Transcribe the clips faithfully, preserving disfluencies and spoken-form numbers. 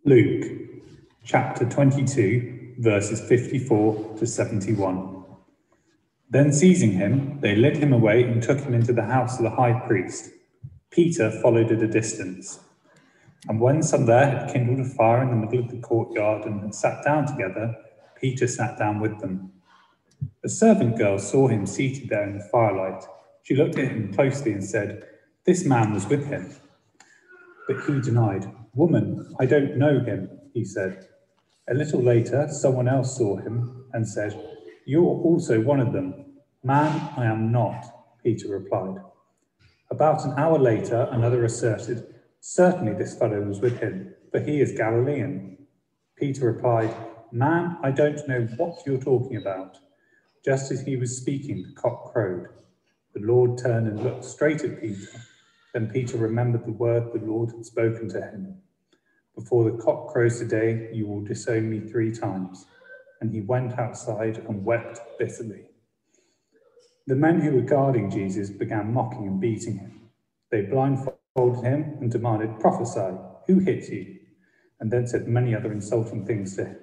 Luke chapter twenty-two, verses fifty-four to seventy-one. Then seizing him, they led him away and took him into the house of the high priest. Peter followed at a distance. And when some there had kindled a fire in the middle of the courtyard and had sat down together, Peter sat down with them. A servant girl saw him seated there in the firelight. She looked at him closely and said, "This man was with him." But he denied. "Woman, I don't know him," he said. A little later, someone else saw him and said, "You're also one of them." "Man, I am not," Peter replied. About an hour later, another asserted, "Certainly this fellow was with him, for he is Galilean." Peter replied, "Man, I don't know what you're talking about." Just as he was speaking, the cock crowed. The Lord turned and looked straight at Peter. Then Peter remembered the word the Lord had spoken to him. "Before the cock crows today, you will disown me three times." And he went outside and wept bitterly. The men who were guarding Jesus began mocking and beating him. They blindfolded him and demanded, "Prophesy, who hit you?" And then said many other insulting things to him.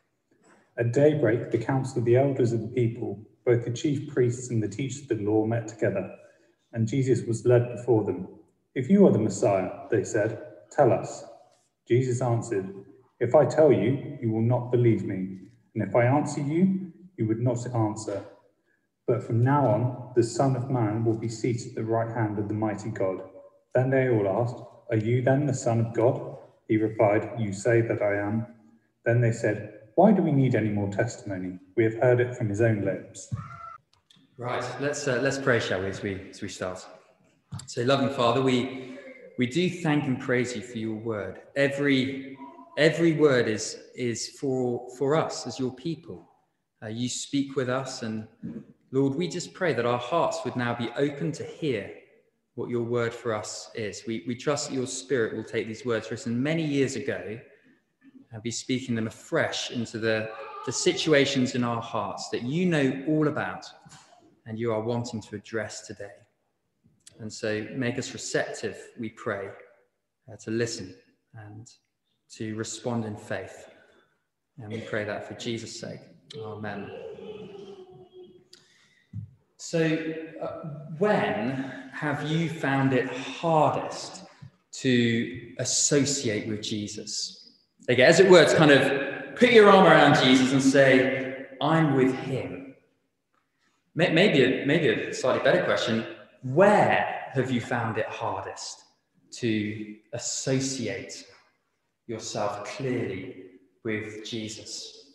At daybreak, the council of the elders of the people, both the chief priests and the teachers of the law, met together, and Jesus was led before them. "If you are the Messiah," they said, "tell us." Jesus answered, "If I tell you, you will not believe me, and if I answer you, you would not answer. But from now on, the Son of Man will be seated at the right hand of the mighty God." Then they all asked, "Are you then the Son of God?" He replied, "You say that I am." Then they said, "Why do we need any more testimony? We have heard it from his own lips." Right, let's uh, let's pray, shall we, as we as we start. So, loving Father, we we do thank and praise you for your word. Every every word is is for for us as your people. Uh, you speak with us, and Lord, we just pray that our hearts would now be open to hear what your word for us is. We we trust that your Spirit will take these words written many years ago and be speaking them afresh into the, the situations in our hearts that you know all about and you are wanting to address today. And so make us receptive, we pray, uh, to listen and to respond in faith. And we pray that for Jesus' sake. Amen. So uh, when have you found it hardest to associate with Jesus? Okay, as it were, to kind of put your arm around Jesus and say, "I'm with him." Maybe a, maybe a slightly better question, where have you found it hardest to associate yourself clearly with Jesus?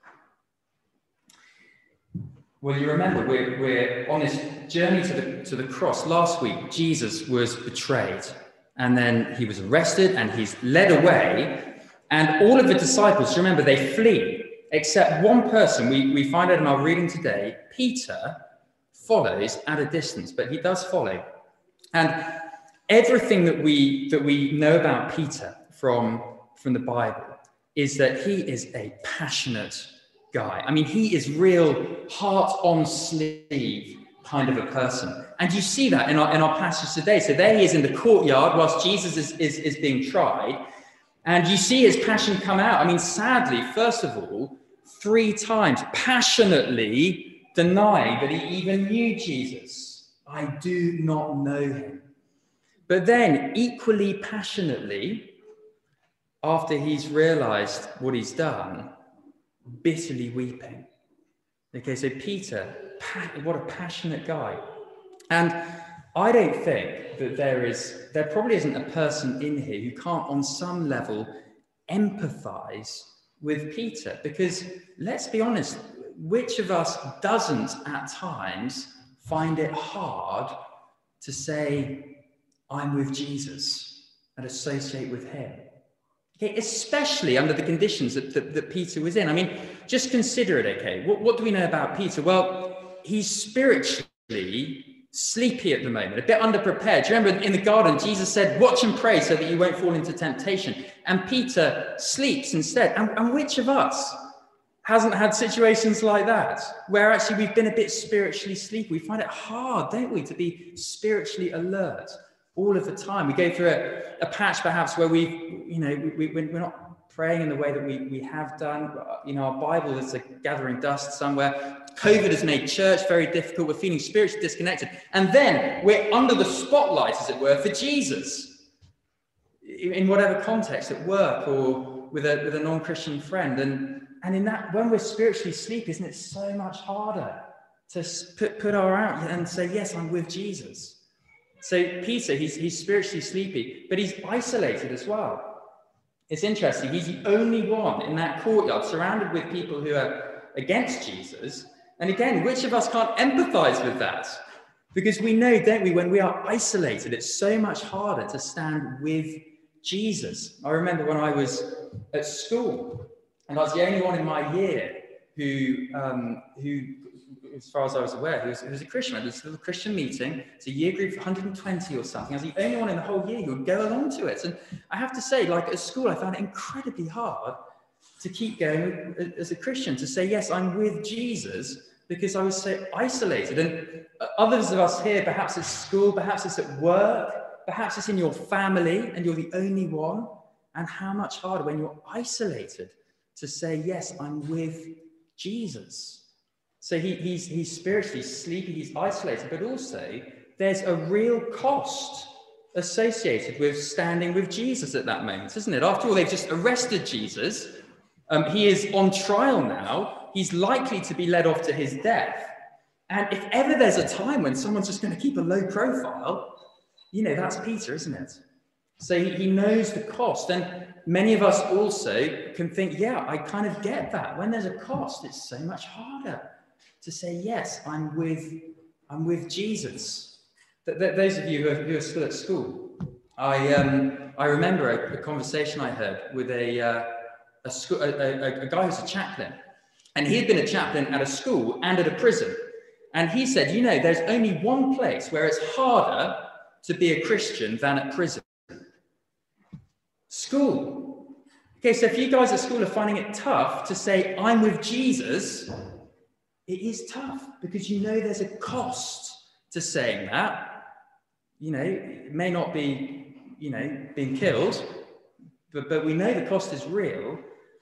Well, you remember, we're, we're on this journey to the, to the cross. Last week, Jesus was betrayed, and then he was arrested, and he's led away. And all of the disciples, remember, they flee, except one person. We, we find out in our reading today, Peter follows at a distance, but he does follow. And everything that we that we know about Peter from, from the Bible is that he is a passionate guy. I mean, he is real heart on sleeve kind of a person. And you see that in our, in our passage today. So there he is in the courtyard whilst Jesus is, is, is being tried. And you see his passion come out. I mean, sadly, first of all, three times passionately denying that he even knew Jesus. "I do not know him." But then equally passionately, after he's realized what he's done, bitterly weeping. Okay, so Peter, what a passionate guy. And I don't think that there is, there probably isn't a person in here who can't on some level empathize with Peter, because let's be honest, which of us doesn't at times find it hard to say, "I'm with Jesus," and associate with him? Okay, especially under the conditions that, that, that Peter was in. I mean, just consider it, okay? What, what do we know about Peter? Well, he's spiritually sleepy at the moment, a bit underprepared. Do you remember in the garden, Jesus said, "Watch and pray so that you won't fall into temptation." And Peter sleeps instead. And, and which of us hasn't had situations like that, where actually we've been a bit spiritually sleepy? We find it hard, don't we, to be spiritually alert all of the time. We go through a, a patch perhaps where we, you know, we, we're not praying in the way that we, we have done. You know, our Bible is a gathering dust somewhere. COVID has made church very difficult. We're feeling spiritually disconnected. And then we're under the spotlight, as it were, for Jesus, in whatever context, at work or with a, with a non-Christian friend. And, and in that, when we're spiritually asleep, isn't it so much harder to put, put our out and say, yes, I'm with Jesus. So Peter, he's, he's spiritually sleepy, but he's isolated as well. It's interesting. He's the only one in that courtyard surrounded with people who are against Jesus. And again, which of us can't empathize with that? Because we know, don't we, when we are isolated, it's so much harder to stand with Jesus. I remember when I was at school, and I was the only one in my year who, um, who as far as I was aware, who was, who was a Christian. It was a little Christian meeting. It's a year group of one hundred twenty or something. I was the only one in the whole year who would go along to it. And I have to say, like at school, I found it incredibly hard to keep going as a Christian, to say, yes, I'm with Jesus, because I was so isolated. And others of us here, perhaps it's school, perhaps it's at work, perhaps it's in your family, and you're the only one. And how much harder when you're isolated to say, yes, I'm with Jesus. So he, he's, he's spiritually sleepy, he's isolated, but also there's a real cost associated with standing with Jesus at that moment, isn't it? After all, they've just arrested Jesus. Um, he is on trial now. He's likely to be led off to his death. And if ever there's a time when someone's just going to keep a low profile, you know, that's Peter, isn't it? So he, he knows the cost. And many of us also can think, yeah, I kind of get that. When there's a cost, it's so much harder to say, yes, I'm with, I'm with Jesus. Th- th- those of you who are, who are still at school, I, um, I remember a, a conversation I heard with a, uh, a, school, a, a, a guy who's a chaplain. And he had been a chaplain at a school and at a prison. And he said, you know, there's only one place where it's harder to be a Christian than at prison. School. Okay, so if you guys at school are finding it tough to say, I'm with Jesus, it is tough because you know there's a cost to saying that. You know, it may not be, you know, being killed, but, but we know the cost is real.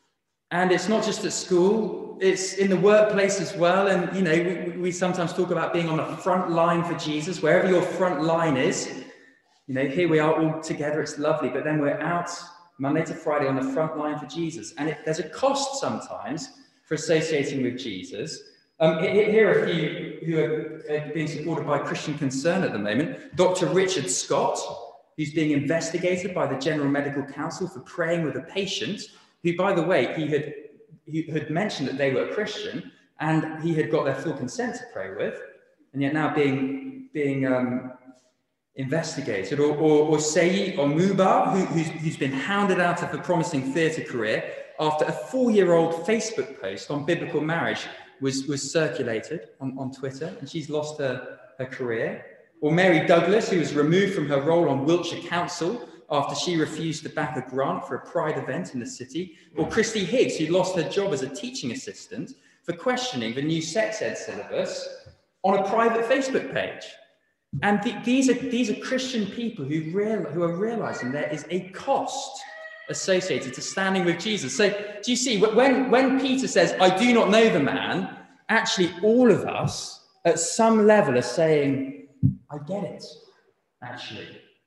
And it's not just at school, it's in the workplace as well. And, you know, we, we sometimes talk about being on the front line for Jesus, wherever your front line is. You know, here we are all together, it's lovely, but then we're out Monday to Friday on the front line for Jesus. And it, there's a cost sometimes for associating with Jesus. Um, here are a few who are being supported by Christian Concern at the moment. Doctor Richard Scott, who's being investigated by the General Medical Council for praying with a patient, who, by the way, he had, he had mentioned that they were Christian, and he had got their full consent to pray with, and yet now being, being um, investigated. Or, or, or Seyi Omuba, who, who's, who's been hounded out of a promising theatre career after a four-year-old Facebook post on biblical marriage was, was circulated on, on Twitter, and she's lost her, her career. Or Mary Douglas, who was removed from her role on Wiltshire Council after she refused to back a grant for a pride event in the city. Or Christy Higgs, who lost her job as a teaching assistant for questioning the new sex ed syllabus on a private Facebook page. And th- these are these are Christian people who, real, who are realizing there is a cost associated to standing with Jesus. So do you see, when, when Peter says, I do not know the man, actually all of us at some level are saying, I get it, actually.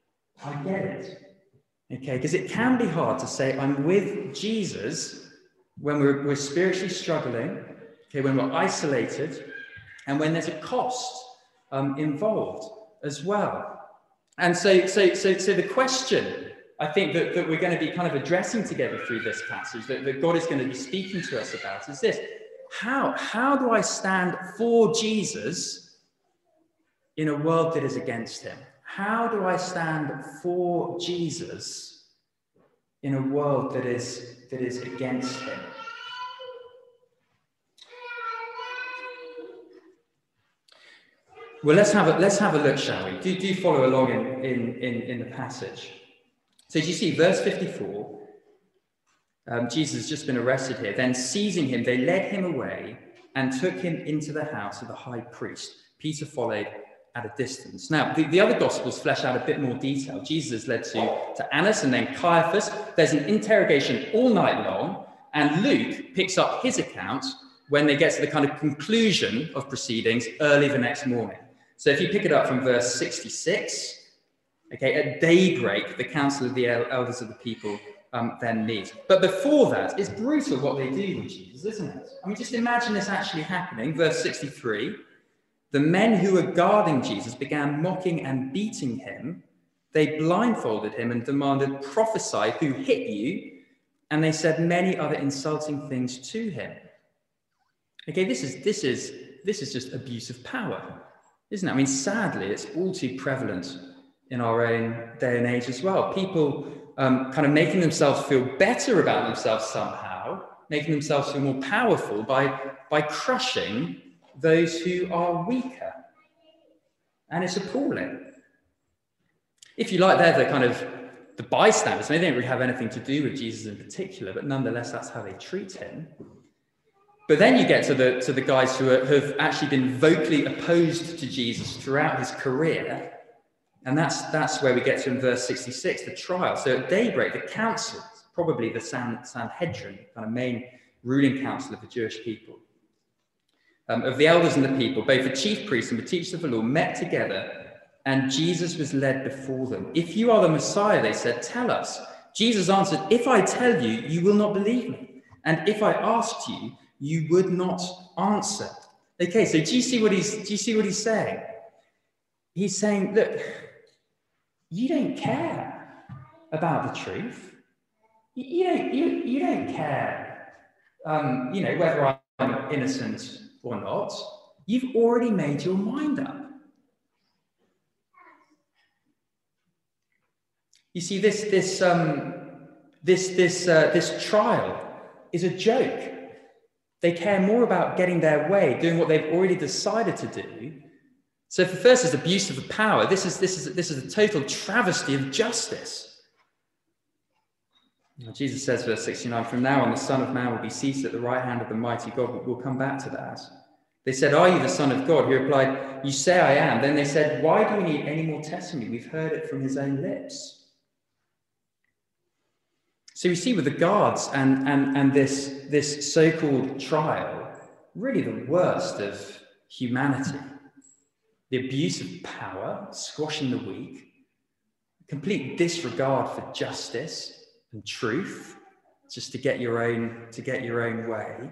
I get it. Okay, because it can be hard to say I'm with Jesus when we're, we're spiritually struggling, okay, when we're isolated, and when there's a cost um, involved as well. And so, so, so, so the question I think that, that we're going to be kind of addressing together through this passage, that, that God is going to be speaking to us about, is this: how, how do I stand for Jesus in a world that is against him? How do I stand for Jesus in a world that is, that is against him? Well, let's have a, let's have a look, shall we? Do, do follow along in, in, in, in the passage. So do you see verse fifty-four? Um, Jesus has just been arrested here. Then seizing him, they led him away and took him into the house of the high priest. Peter followed at a distance. Now, the, the other Gospels flesh out a bit more detail. Jesus is led to, to Annas and then Caiaphas. There's an interrogation all night long, and Luke picks up his account when they get to the kind of conclusion of proceedings early the next morning. So if you pick it up from verse sixty-six, okay, at daybreak, the council of the elders of the people um, then meet. But before that, it's brutal what they do with Jesus, isn't it? I mean, just imagine this actually happening. Verse sixty-three, the men who were guarding Jesus began mocking and beating him. They blindfolded him and demanded, prophesy, who hit you? And they said many other insulting things to him. Okay, this is, this is, this is just abuse of power, isn't it? I mean, sadly, it's all too prevalent in our own day and age as well. People um, kind of making themselves feel better about themselves somehow, making themselves feel more powerful by, by crushing those who are weaker. And it's appalling. If you like, they're the kind of the bystanders. They don't really have anything to do with Jesus in particular, but nonetheless, that's how they treat him. But then you get to the, to the guys who are, have actually been vocally opposed to Jesus throughout his career. And that's, that's where we get to in verse sixty-six, the trial. So at daybreak, the council, probably the San, Sanhedrin, kind of main ruling council of the Jewish people, um, of the elders and the people, both the chief priests and the teachers of the law, met together, and Jesus was led before them. If you are the Messiah, they said, tell us. Jesus answered, if I tell you, you will not believe me. And if I asked you, you would not answer. Okay, so do you see what he's, do you see what he's saying? He's saying, look, you don't care about the truth. You, you don't, you, you don't care, um, you know, whether I'm innocent or not. You've already made your mind up. You see, this, this, um, this, this, uh, this trial is a joke. They care more about getting their way, doing what they've already decided to do. So if the first is abuse of the power, this is, this is, this is a total travesty of justice. Jesus says, verse sixty-nine, from now on, the Son of Man will be seated at the right hand of the mighty God. We'll come back to that. They said, are you the Son of God? He replied, you say I am. Then they said, why do we need any more testimony? We've heard it from his own lips. So we see with the guards and, and, and this, this so-called trial, really the worst of humanity. The abuse of power, squashing the weak, complete disregard for justice and truth, just to get your own, to get your own way.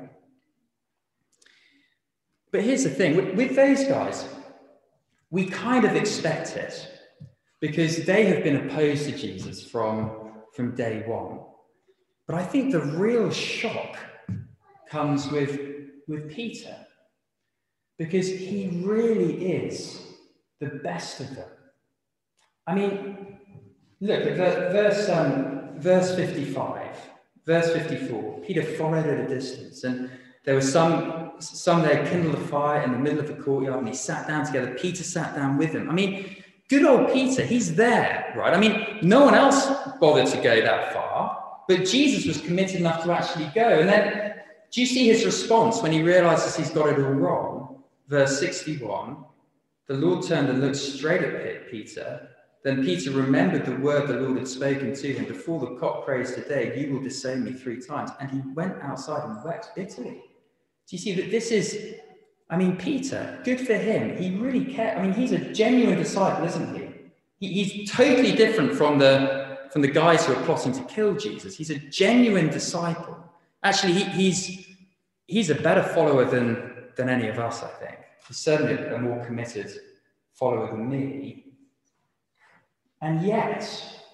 But here's the thing, with, with those guys, we kind of expect it because they have been opposed to Jesus from, from day one. But I think the real shock comes with, with Peter, because he really is the best of them. I mean, look at verse, um, verse fifty-five, verse fifty-four. Peter followed at a distance, and there were some, some there kindled a fire in the middle of the courtyard, and he sat down together. Peter sat down with him. I mean, good old Peter, he's there, right? I mean, no one else bothered to go that far. But Jesus was committed enough to actually go. And then, do you see his response when he realizes he's got it all wrong? Verse sixty-one, the Lord turned and looked straight at Peter. Then Peter remembered the word the Lord had spoken to him. Before the cock crows today, you will disown me three times. And he went outside and wept bitterly. Do you see that this is, I mean, Peter, good for him. He really cared. I mean, he's a genuine disciple, isn't he? he he's totally different from the from the guys who are plotting to kill Jesus. He's a genuine disciple. Actually, he, he's, he's a better follower than, than any of us, I think. He's certainly a more committed follower than me. And yet,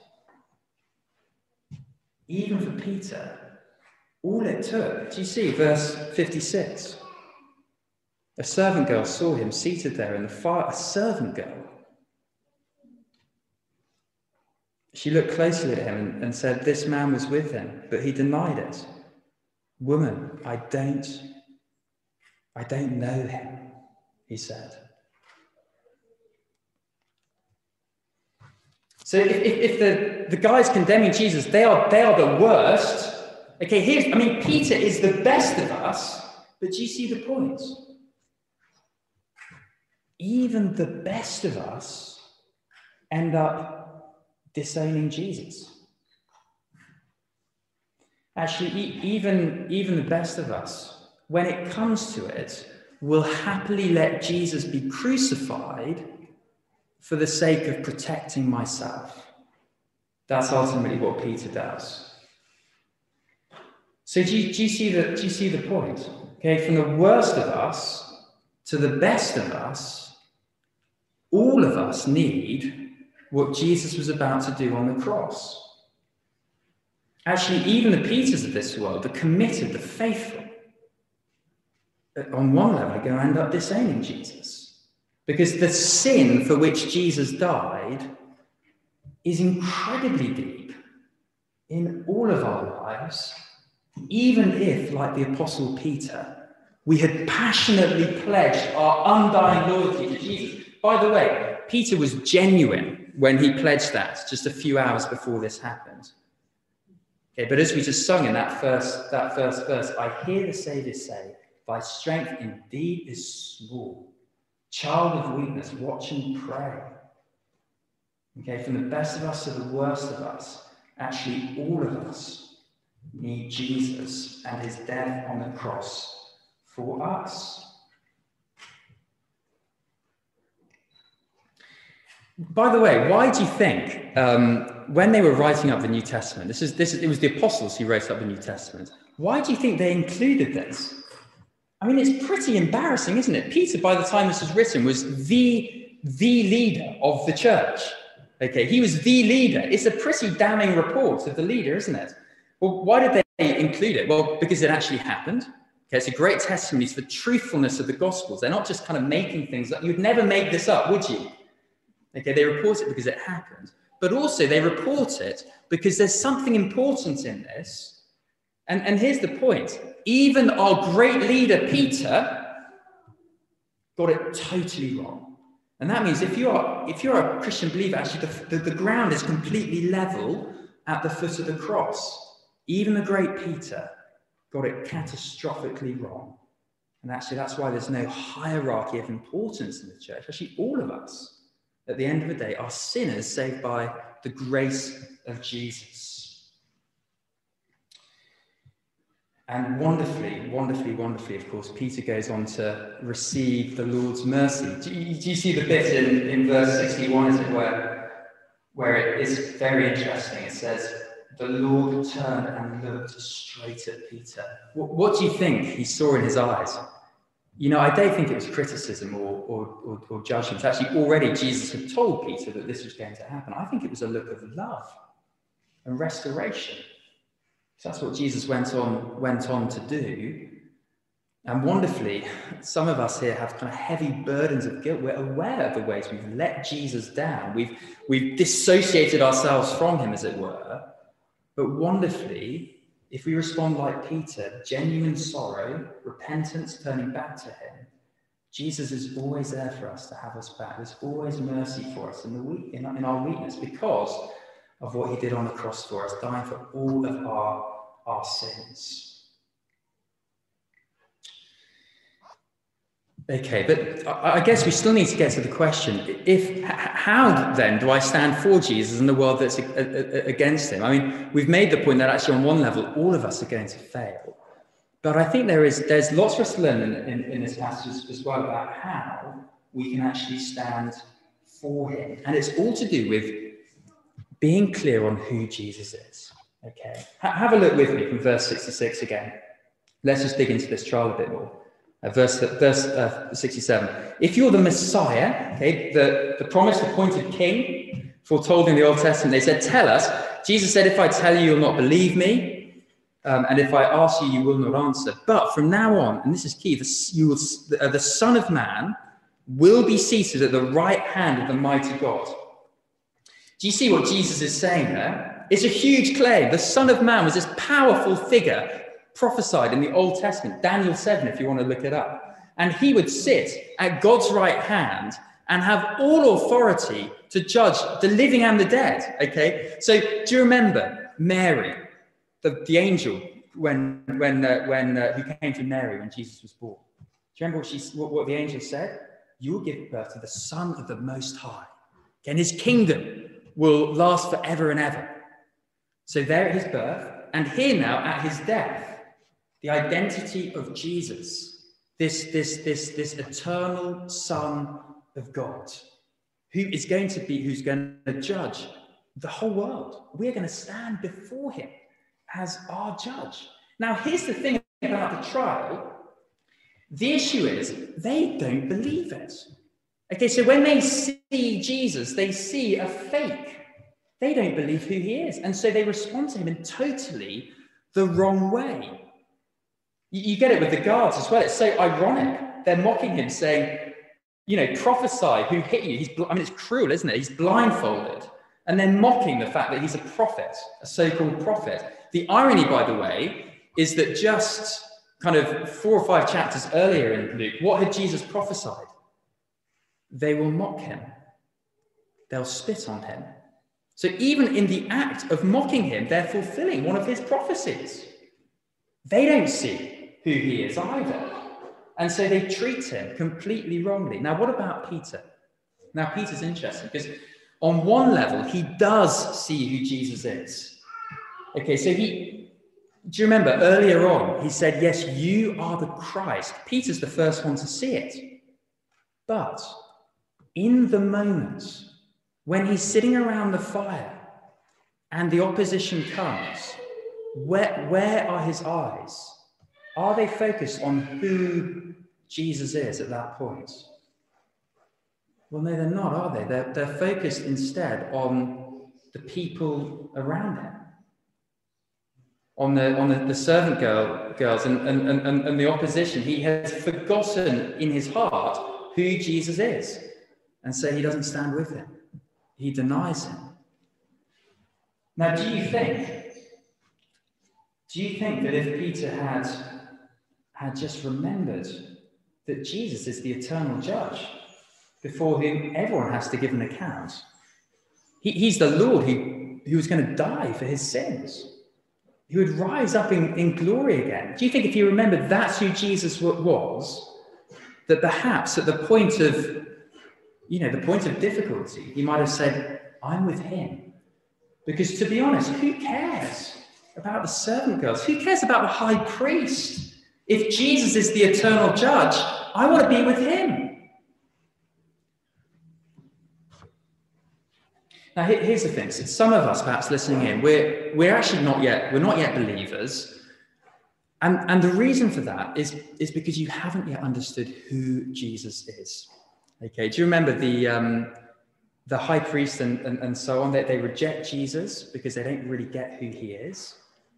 even for Peter, all it took, do you see verse fifty-six? A servant girl saw him seated there in the fire, a servant girl. She looked closely at him and, and said, this man was with him, but he denied it. Woman, I don't, I don't know him, he said. So if, if, if the, the guys condemning Jesus, they are, they are the worst. Okay, here's, I mean, Peter is the best of us, but do you see the point? even the best of us end up disowning Jesus. Actually, e- even, even the best of us, when it comes to it, will happily let Jesus be crucified for the sake of protecting myself. That's ultimately what Peter does. So do you, do you see the, do you see the point? Okay, from the worst of us to the best of us, all of us need what Jesus was about to do on the cross. Actually, even the Peters of this world, the committed, the faithful, on one level are going to end up disowning Jesus. Because the sin for which Jesus died is incredibly deep in all of our lives, even if, like the Apostle Peter, we had passionately pledged our undying loyalty to Jesus. By the way, Peter was genuine when he pledged that just a few hours before this happened. Okay, but as we just sung in that first, that first verse, I hear the Saviour say, thy strength indeed is small. Child of weakness, watch and pray. Okay, from the best of us to the worst of us, actually all of us need Jesus and his death on the cross for us. By the way, why do you think um, when they were writing up the New Testament, this is this is, it was the apostles who wrote up the New Testament, why do you think they included this? I mean, it's pretty embarrassing, isn't it? Peter, by the time this was written, was the, the leader of the church. Okay, he was the leader. It's a pretty damning report of the leader, isn't it? Well, why did they include it? Well, because it actually happened. Okay, it's a great testimony to the truthfulness of the Gospels. They're not just kind of making things up. You'd never make this up, would you? Okay, they report it because it happened. But also they report it because there's something important in this. And, and here's the point. Even our great leader, Peter, got it totally wrong. And that means if you are, if you're a Christian believer, actually the, the, the ground is completely level at the foot of the cross. Even the great Peter got it catastrophically wrong. And actually that's why there's no hierarchy of importance in the church. Actually, all of us, at the end of the day, are sinners saved by the grace of Jesus. And wonderfully, wonderfully, wonderfully, of course, Peter goes on to receive the Lord's mercy. Do you, do you see the bit in, in verse sixty-one, is it, where, where it is very interesting? It says, the Lord turned and looked straight at Peter. What, what do you think he saw in his eyes? You know, I don't think it was criticism or, or, or, or judgment. Actually, already Jesus had told Peter that this was going to happen. I think it was a look of love and restoration. So that's what Jesus went on, went on to do. And wonderfully, some of us here have kind of heavy burdens of guilt. We're aware of the ways we've let Jesus down. We've, we've dissociated ourselves from him, as it were. But wonderfully, if we respond like Peter, genuine sorrow, repentance, turning back to him, Jesus is always there for us to have us back. There's always mercy for us in, the weak, in, in our weakness because of what he did on the cross for us, dying for all of our, our sins. Okay, but I guess we still need to get to the question, if how then do I stand for Jesus in the world that's against him? I mean, we've made the point that actually on one level, all of us are going to fail. But I think there is there's lots for us to learn in, in, in this passage as well about how we can actually stand for him. And it's all to do with being clear on who Jesus is. Okay, ha- have a look with me from verse sixty-six again. Let's just dig into this trial a bit more. Uh, verse verse uh, sixty-seven. If you're the Messiah, okay, the, the promised appointed king foretold in the Old Testament, they said, tell us. Jesus said, if I tell you, you'll not believe me. Um, and if I ask you, you will not answer. But from now on, and this is key, the, you will, the, uh, the Son of Man will be seated at the right hand of the mighty God. Do you see what Jesus is saying there? It's a huge claim. The Son of Man was this powerful figure prophesied in the Old Testament, Daniel seven, if you want to look it up. And he would sit at God's right hand and have all authority to judge the living and the dead. Okay, so do you remember Mary, the, the angel, when when uh, when uh, who came to Mary when Jesus was born? Do you remember what she what, what the angel said? you will give birth to the Son of the Most High. And his kingdom will last forever and ever. So there at his birth, and here now at his death, the identity of Jesus, this, this, this, this eternal Son of God, who is going to be, who's going to judge the whole world. We're going to stand before him as our judge. Now, here's the thing about the trial. The issue is they don't believe it. Okay, so when they see Jesus, they see a fake. They don't believe who he is. And so they respond to him in totally the wrong way. You, you get it with the guards as well. It's so ironic. They're mocking him, saying, you know, prophesy, who hit you? He's, I mean, it's cruel, isn't it? He's blindfolded. And they're mocking the fact that he's a prophet, a so-called prophet. The irony, by the way, is that just kind of four or five chapters earlier in Luke, what had Jesus prophesied? They will mock him. They'll spit on him. So even in the act of mocking him, they're fulfilling one of his prophecies. They don't see who he is either. And so they treat him completely wrongly. Now, what about Peter? Now, Peter's interesting because on one level, he does see who Jesus is. Okay, so he, do you remember earlier on, he said, yes, you are the Christ. Peter's the first one to see it. But in the moment when he's sitting around the fire and the opposition comes, where, where are his eyes? Are they focused on who Jesus is at that point? Well, no, they're not, are they? They're, they're focused instead on the people around him, on the on the, the servant girl, girls and, and, and, and the opposition. He has forgotten in his heart who Jesus is. And so he doesn't stand with him. He denies him. Now, do you think, do you think that if Peter had, had just remembered that Jesus is the eternal judge before whom everyone has to give an account? He, he's the Lord who, who was going to die for his sins. He would rise up in, in glory again. Do you think if he remembered that's who Jesus was, that perhaps at the point of, you know, the point of difficulty, he might have said, I'm with him. Because to be honest, who cares about the servant girls? Who cares about the high priest? If Jesus is the eternal judge, I want to be with him. Now, here's the thing. So some of us, perhaps listening in, we're, we're actually not yet, we're not yet believers. And, and the reason for that is, is because you haven't yet understood who Jesus is. Okay, do you remember the um, the high priest and, and, and so on, that they reject Jesus because they don't really get who he is?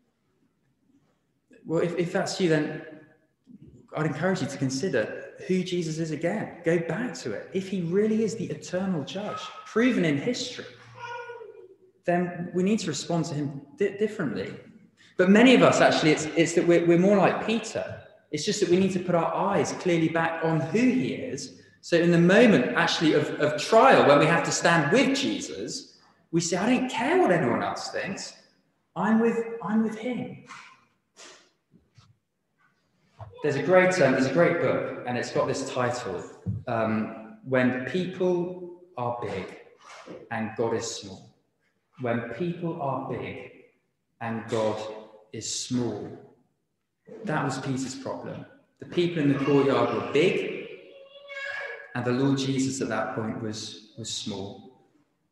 Well, if, if that's you, then I'd encourage you to consider who Jesus is again. Go back to it. If he really is the eternal judge, proven in history, then we need to respond to him di- differently. But many of us, actually, it's, it's that we're, we're more like Peter. It's just that we need to put our eyes clearly back on who he is. So in the moment, actually, of, of trial, when we have to stand with Jesus, we say, I don't care what anyone else thinks. I'm with, I'm with him. There's a great, um, there's a great book, and it's got this title, um, When People Are Big and God is Small. When people are big and God is small. That was Peter's problem. The people in the courtyard were big, and the Lord Jesus at that point was, was small.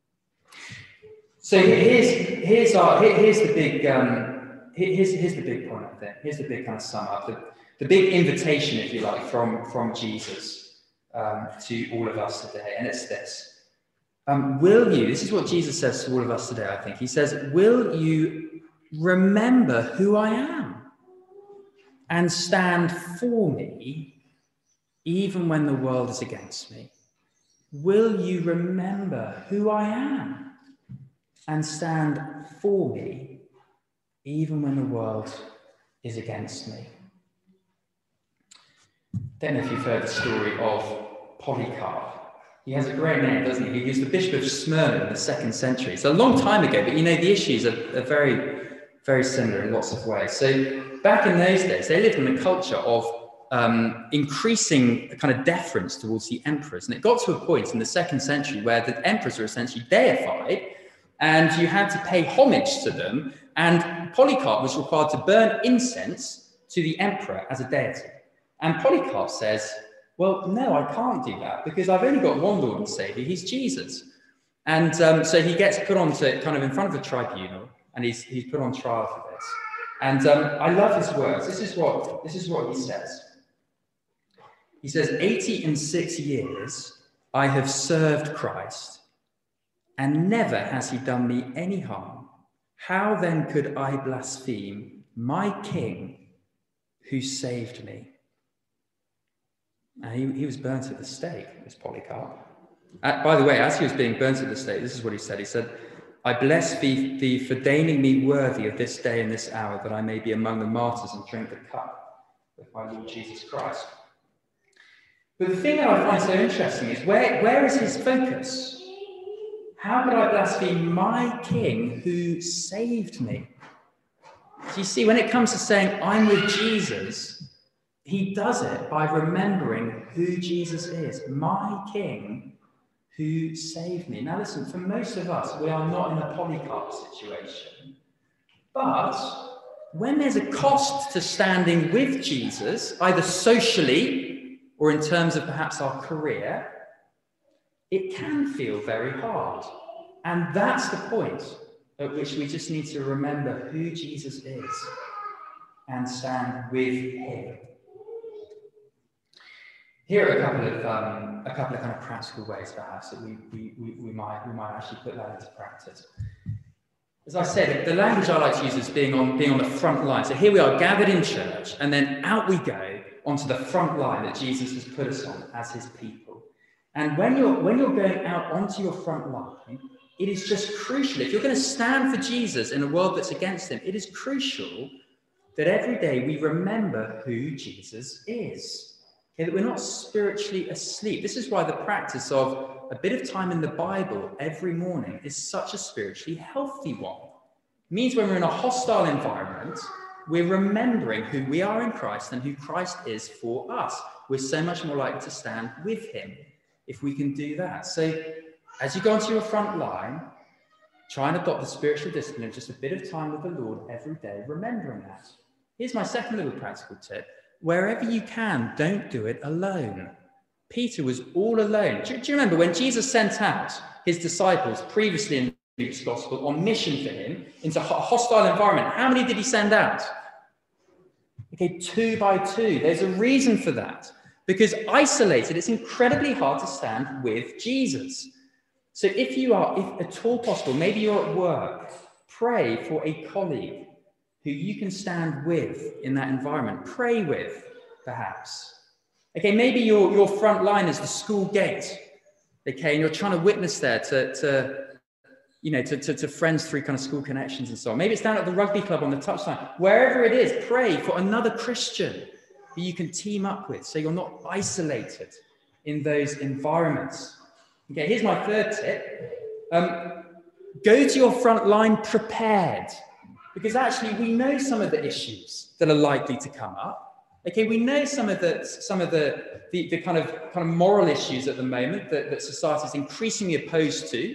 So here's, here's, our, here's the big um, here's, here's the big point, I think. Here's the big kind of sum up. The, the big invitation, if you like, from, from Jesus um, to all of us today. And it's this. Um, will you, this is what Jesus says to all of us today, I think. He says, will you remember who I am and stand for me even when the world is against me? Will you remember who I am and stand for me even when the world is against me? Don't know if you've heard the story of Polycarp. He has a great name, doesn't he? He was the Bishop of Smyrna in the second century. It's a long time ago, but you know, the issues are, are very, very similar in lots of ways. So back in those days, they lived in a culture of um, increasing kind of deference towards the emperors. And it got to a point in the second century where the emperors were essentially deified, and you had to pay homage to them. And Polycarp was required to burn incense to the emperor as a deity. And Polycarp says, well, no, I can't do that because I've only got one Lord and Savior. He's Jesus. And um, so he gets put on to kind of in front of a tribunal, and he's, he's put on trial for this. And um, I love his words. This is what, this is what he says. He says, eighty and six years I have served Christ, and never has he done me any harm. How then could I blaspheme my King who saved me? And he, he was burnt at the stake, this Polycarp. Uh, by the way, as he was being burnt at the stake, this is what he said. He said, I bless thee, thee for deigning me worthy of this day and this hour, that I may be among the martyrs and drink the cup with my Lord Jesus Christ. But the thing that I find so interesting is, where, where is his focus? How could I blaspheme my King who saved me? So you see, when it comes to saying, I'm with Jesus, he does it by remembering who Jesus is, my King who saved me. Now listen, for most of us, we are not in a Polycarp situation. But when there's a cost to standing with Jesus, either socially or in terms of perhaps our career, it can feel very hard. And that's the point at which we just need to remember who Jesus is and stand with him. Here are a couple of um, a couple of kind of practical ways, perhaps, that we, we, we, we might we might actually put that into practice. As I said, the language I like to use is being on being on the front line. So here we are gathered in church, and then out we go onto the front line that Jesus has put us on as his people. And when you're when you're going out onto your front line, it is just crucial. If you're going to stand for Jesus in a world that's against him, it is crucial that every day we remember who Jesus is. Okay, that we're not spiritually asleep. This is why the practice of a bit of time in the Bible every morning is such a spiritually healthy one. It means when we're in a hostile environment, we're remembering who we are in Christ and who Christ is for us. We're so much more likely to stand with him if we can do that. So as you go onto your front line, try and adopt the spiritual discipline of just a bit of time with the Lord every day, remembering that. Here's my second little practical tip. Wherever you can, don't do it alone. Peter was all alone. Do, do you remember when Jesus sent out his disciples previously in Luke's gospel on mission for him into a hostile environment? How many did he send out? Okay, two by two. There's a reason for that. Because isolated, it's incredibly hard to stand with Jesus. So if you are, if at all possible, maybe you're at work, pray for a colleague who you can stand with in that environment. Pray with, perhaps. Okay, maybe your, your front line is the school gate. Okay, and you're trying to witness there to, to you know, to, to, to friends through kind of school connections and so on. Maybe it's down at the rugby club on the touchline. Wherever it is, pray for another Christian who you can team up with so you're not isolated in those environments. Okay, here's my third tip. Um, go to your front line prepared. Because actually, we know some of the issues that are likely to come up. Okay, we know some of the some of the, the, the kind of kind of moral issues at the moment that, that society is increasingly opposed to.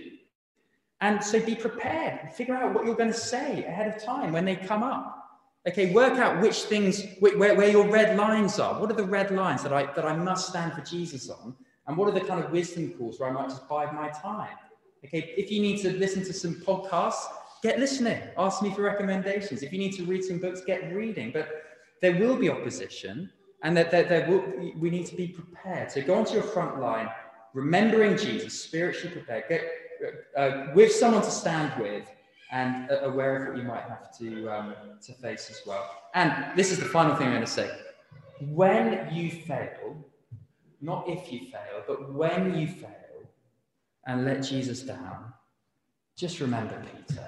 And so be prepared. Figure out what you're going to say ahead of time when they come up. Okay, work out which things, where, where your red lines are. What are the red lines that I that I must stand for Jesus on? And what are the kind of wisdom calls where I might just bide my time? Okay, if you need to listen to some podcasts, get listening. Ask me for recommendations. If you need to read some books, get reading. But there will be opposition, and that there, there will, we need to be prepared. So go onto your front line, remembering Jesus, spiritually prepared, get uh, with someone to stand with, and uh, aware of what you might have to um, to face as well. And this is the final thing I'm going to say: when you fail, not if you fail, but when you fail, and let Jesus down, just remember Peter.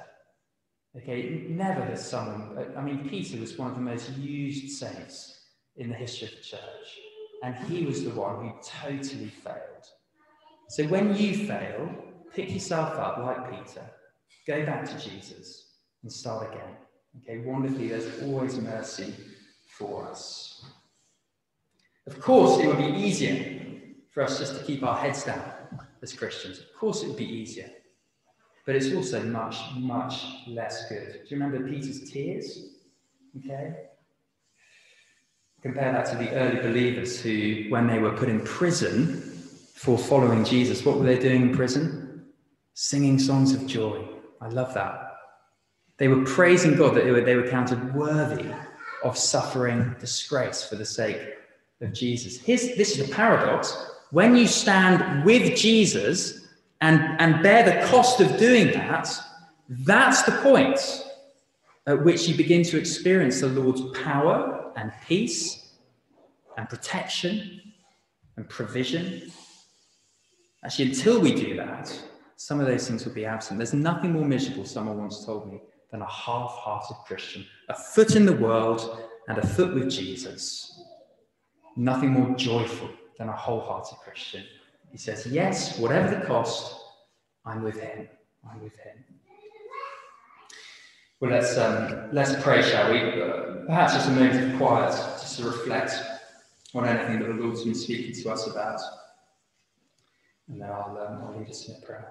Okay, never has someone, I mean, Peter was one of the most used saints in the history of the church, and he was the one who totally failed. So when you fail, pick yourself up like Peter, go back to Jesus and start again. Okay, wonderfully, there's always mercy for us. Of course, it would be easier for us just to keep our heads down as Christians. Of course, it would be easier. But it's also much, much less good. Do you remember Peter's tears? Okay. Compare that to the early believers who, when they were put in prison for following Jesus, what were they doing in prison? Singing songs of joy. I love that. They were praising God that they were, they were counted worthy of suffering disgrace for the sake of Jesus. Here's, this is the paradox. When you stand with Jesus and, and bear the cost of doing that, that's the point at which you begin to experience the Lord's power and peace and protection and provision. Actually, until we do that, some of those things will be absent. There's nothing more miserable, someone once told me, than a half-hearted Christian. A foot in the world and a foot with Jesus. Nothing more joyful than a wholehearted Christian. He says, yes, whatever the cost, I'm with him. I'm with him. Well, let's um, let's pray, shall we? Uh, perhaps just a moment of quiet, just to reflect on anything that the Lord's been speaking to us about. And then I'll, um, I'll lead us in a prayer.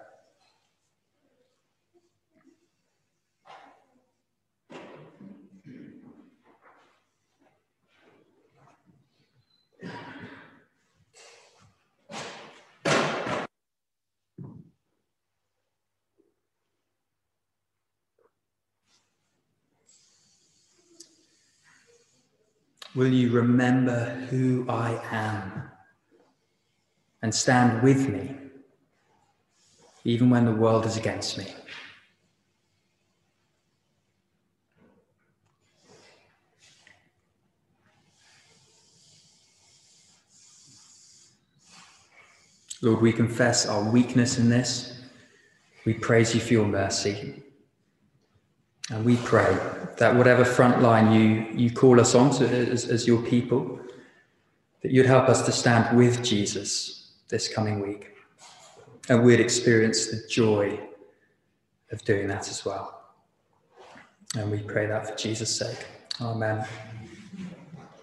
Will you remember who I am and stand with me, even when the world is against me? Lord, we confess our weakness in this. We praise you for your mercy. And we pray that whatever front line you, you call us on to as, as your people, that you'd help us to stand with Jesus this coming week. And we'd experience the joy of doing that as well. And we pray that for Jesus' sake. Amen.